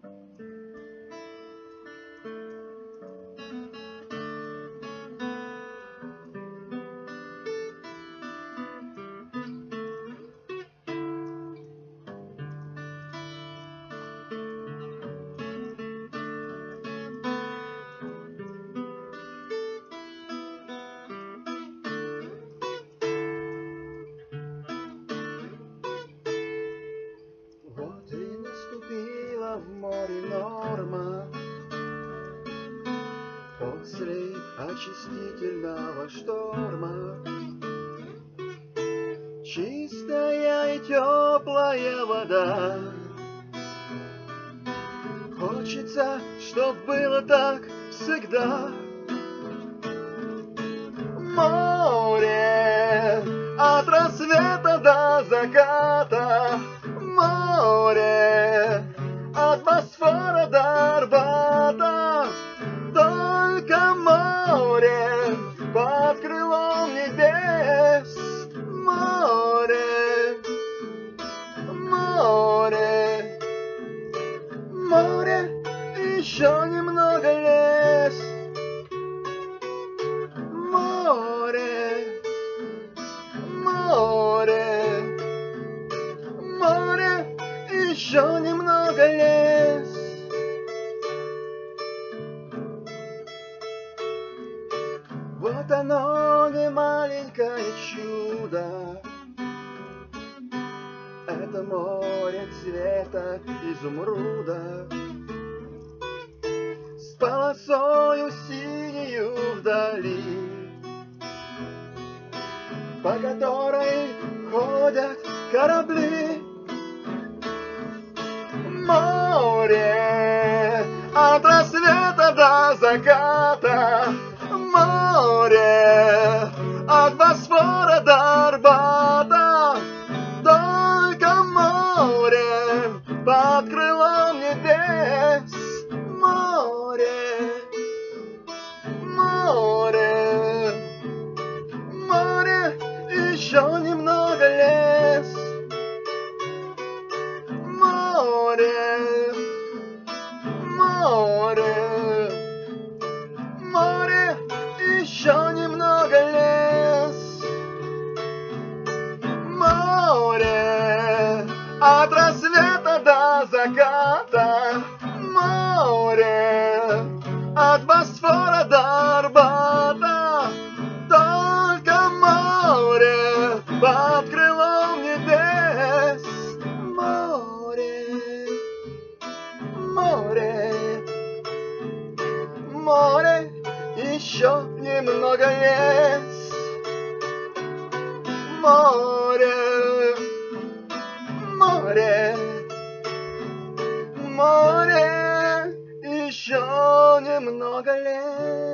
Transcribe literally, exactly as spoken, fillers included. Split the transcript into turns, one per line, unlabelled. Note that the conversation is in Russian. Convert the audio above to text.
Вот и наступила в море норма после очистительного шторма. Чистая и теплая вода. Хочется, чтоб было так всегда. Море от рассвета до заката. Море от Босфора до Арбата. Только море под крылом небес. Море, море, море, еще немного лес. Море, море, море, еще немного лес. Вот оно, не маленькое чудо. Это море цвета изумруда с полосою синею вдали, по которой ходят корабли. Море от рассвета до заката. Море от Босфора до Арбата. Только море под крылом небес. Море, море, море, еще немного лес. Море, море, море, еще немного лес. Море от рассвета до заката. Море от Босфора до Арбата. Только море под крылом небес. Море, море, море, еще немного лес. Море, море, море, еще немного лет.